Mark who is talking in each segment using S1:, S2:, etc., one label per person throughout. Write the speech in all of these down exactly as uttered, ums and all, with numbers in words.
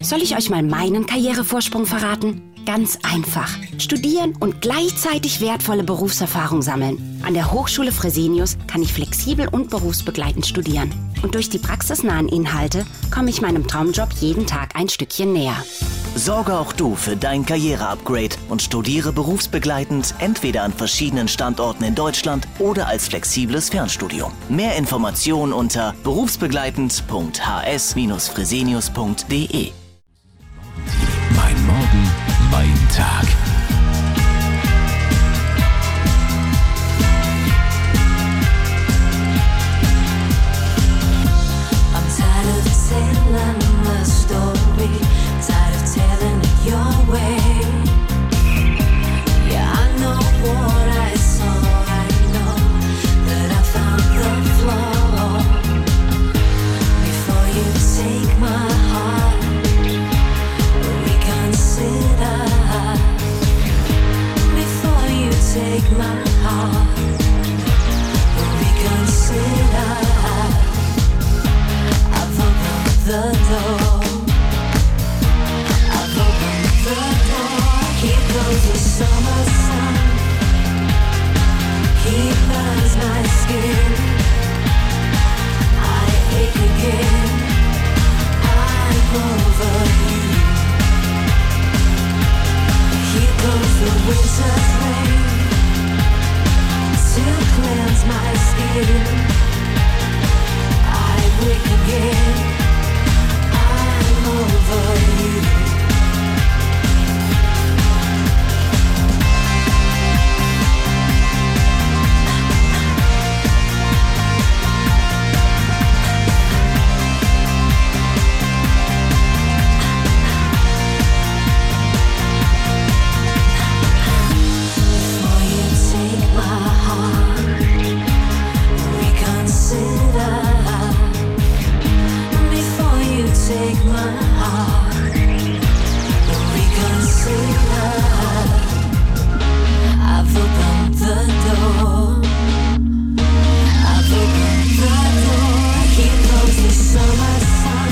S1: Soll ich euch mal meinen Karrierevorsprung verraten? Ganz einfach. Studieren und gleichzeitig wertvolle Berufserfahrung sammeln. An der Hochschule Fresenius kann ich flexibel und berufsbegleitend studieren. Und durch die praxisnahen Inhalte komme ich meinem Traumjob jeden Tag ein Stückchen näher.
S2: Sorge auch du für dein Karriere-Upgrade und studiere berufsbegleitend entweder an verschiedenen Standorten in Deutschland oder als flexibles Fernstudium. Mehr Informationen unter berufsbegleitend punkt h s bindestrich fresenius punkt d e.
S3: Mein Morgen, mein Tag.
S4: Your way, yeah, I know what I saw. I know that I found the flaw. Before you take my heart, reconsider. Before you take my heart, reconsider. I've opened the door. Here goes the summer sun. He burns my skin. I ache again. I'm over you. Here goes the winter's rain to cleanse my skin. I wake again. I'm over you. Take my heart, reconsider. I've opened the door. I've opened the door. Here goes the summer sun.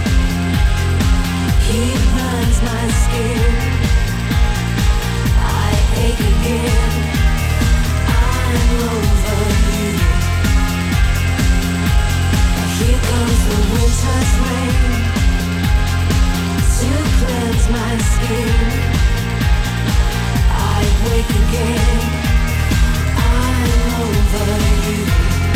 S4: He burns my skin. I ache again. I'm over you. Here comes the winter's rain to cleanse my skin. I wake again. I'm over you.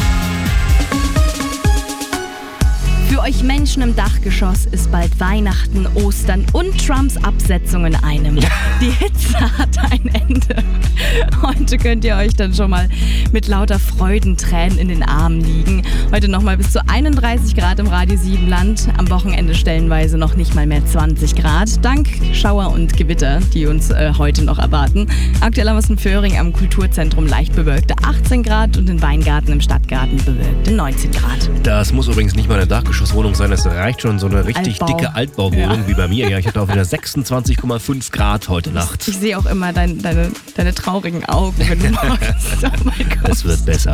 S5: Für euch Menschen im Dachgeschoss ist bald Weihnachten, Ostern und Trumps Absetzung in einem. Die Hitze hat ein Ende. Heute könnt ihr euch dann schon mal mit lauter Freudentränen in den Armen liegen. Heute nochmal bis zu einunddreißig Grad im Radio sieben Land. Am Wochenende stellenweise noch nicht mal mehr zwanzig Grad. Dank Schauer und Gewitter, die uns äh, heute noch erwarten. Aktuell haben wir es in Föhring am Kulturzentrum leicht bewölkte achtzehn Grad und in Weingarten im Stadtgarten bewölkte neunzehn Grad.
S6: Das muss übrigens nicht mal eine Dachgeschosswohnung sein. Es reicht schon so eine richtig
S5: Altbau.
S6: dicke Altbauwohnung
S5: Ja.
S6: wie bei mir. Ja, ich hatte auch wieder sechsundzwanzig Komma fünf Grad heute Nacht.
S5: Ich sehe auch immer dein, deine, deine traurigen Augen, wenn du morgens oh mein Gott.
S6: Es wird besser.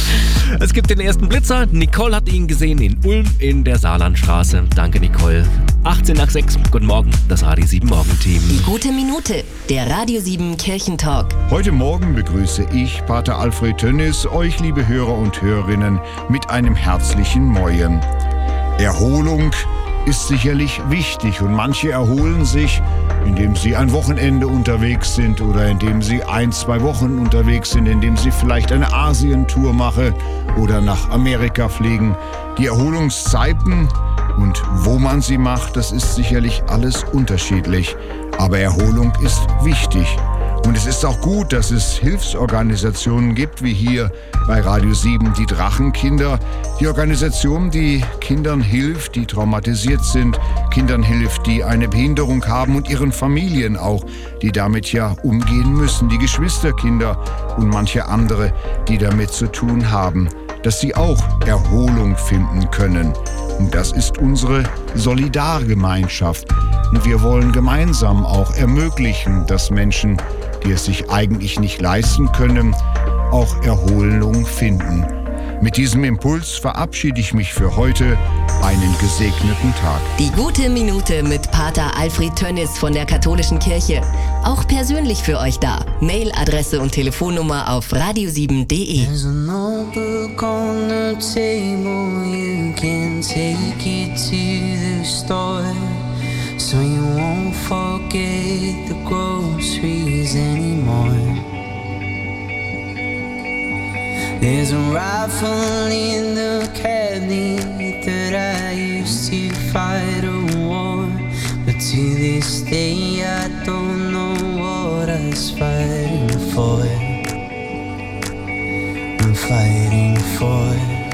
S6: Es gibt den ersten Blitzer. Nicole hat ihn gesehen in Ulm in der Saarlandstraße. Danke, Nicole. achtzehn nach sechs. Guten Morgen, das Radio sieben Morgenteam.
S7: Die gute Minute, der Radio sieben Kirchentalk.
S8: Heute Morgen begrüße ich, Pater Alfred Tönnis, euch liebe Hörer und Hörerinnen mit einem herzlichen Moin. Erholung ist sicherlich wichtig und manche erholen sich, indem sie ein Wochenende unterwegs sind oder indem sie ein, zwei Wochen unterwegs sind, indem sie vielleicht eine Asientour machen oder nach Amerika fliegen. Die Erholungszeiten und wo man sie macht, das ist sicherlich alles unterschiedlich. Aber Erholung ist wichtig. Und es ist auch gut, dass es Hilfsorganisationen gibt, wie hier bei Radio sieben die Drachenkinder. Die Organisation, die Kindern hilft, die traumatisiert sind, Kindern hilft, die eine Behinderung haben und ihren Familien auch, die damit ja umgehen müssen. Die Geschwisterkinder und manche andere, die damit zu tun haben, dass sie auch Erholung finden können. Und das ist unsere Solidargemeinschaft. Und wir wollen gemeinsam auch ermöglichen, dass Menschen, die es sich eigentlich nicht leisten können, auch Erholung finden. Mit diesem Impuls verabschiede ich mich für heute. Einen gesegneten Tag.
S7: Die gute Minute mit Pater Alfred Tönnis von der Katholischen Kirche. Auch persönlich für euch da. Mailadresse und Telefonnummer auf radio sieben punkt de.
S9: There's a notebook on the table, you can take it to the store, so you won't forget the groceries anymore. There's a rifle in the cabinet that I used to fight a war, but to this day I don't know what I was fighting for. I'm fighting for.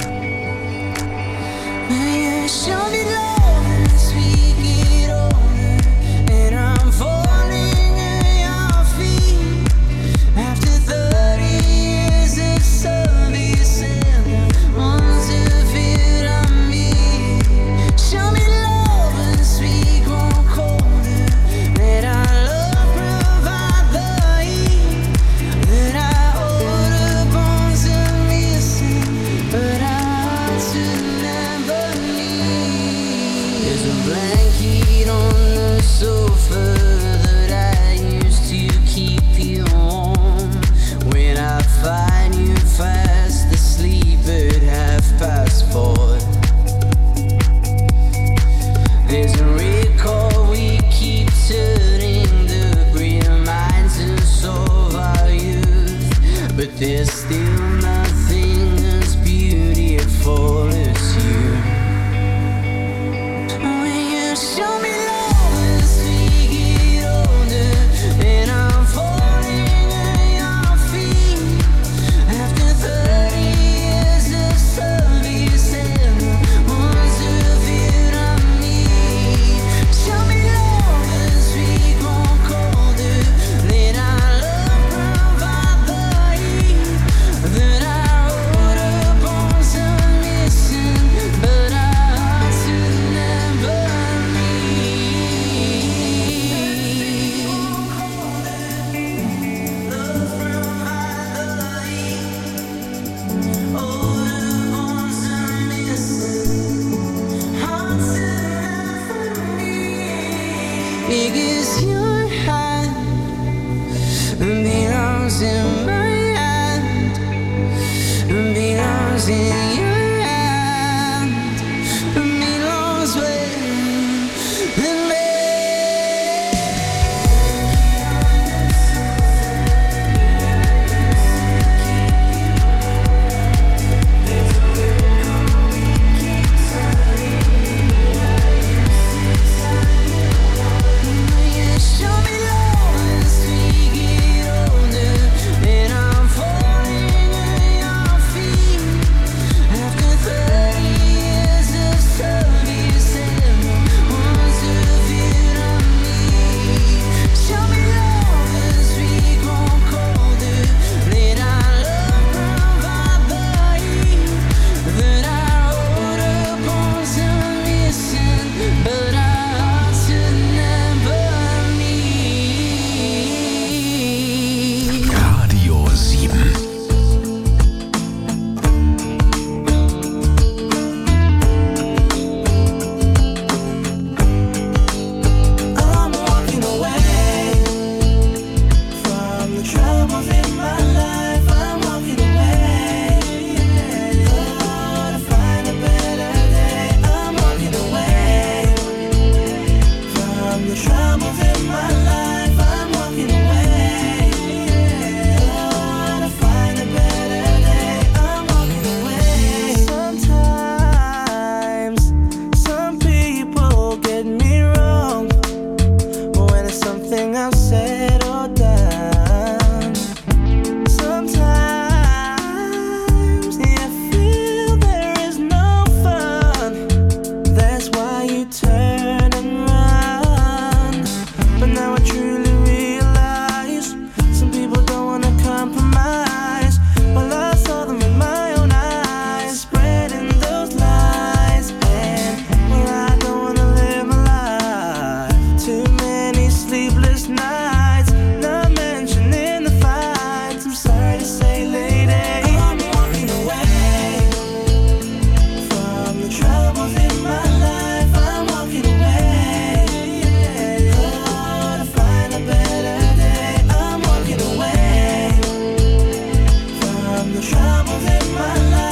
S9: Will you show me love as we get older, and I'm falling at your feet after thirty years of service and the ones of it on me. Show me love as we grow colder, that our love provide the heat, that our older bones are missing, but our hearts will never need. There's a blanket on the sofa that I used to keep you warm. When I find you fast asleep at half past four. There's a record we keep turning, the reminders of our youth, but there's still nothing as beautiful as you. Will you show me love as we get older, and I'm falling at your feet after thirty years of service and the ones of it on me. Show me love as we grow colder, that our love provide the heat, that our older bones are missing, but our hearts will never leave. Love provide the heat, older bones are missing, hearts will never leave. Because your hand belongs in my hand, belongs in your hand, belongs with me. You show me love as we get older, and I'm falling at your feet after thirty years of service and the ones of it on me. Show me love as we grow colder, that our love provide the heat, that our older bones are missing, but our hearts will never leave.
S3: Radio sieben.
S9: I'm walking away from the troubles in my life. I'm walking away, oh, to find a better day. I'm walking away from the troubles in my life. I'm walking away, oh, to find a better day. I'm walking away. Sometimes some people get me wrong when it's something I've said or done. Sometimes you feel there is no fun, that's why you turn and run. But now I truly troubles in my life.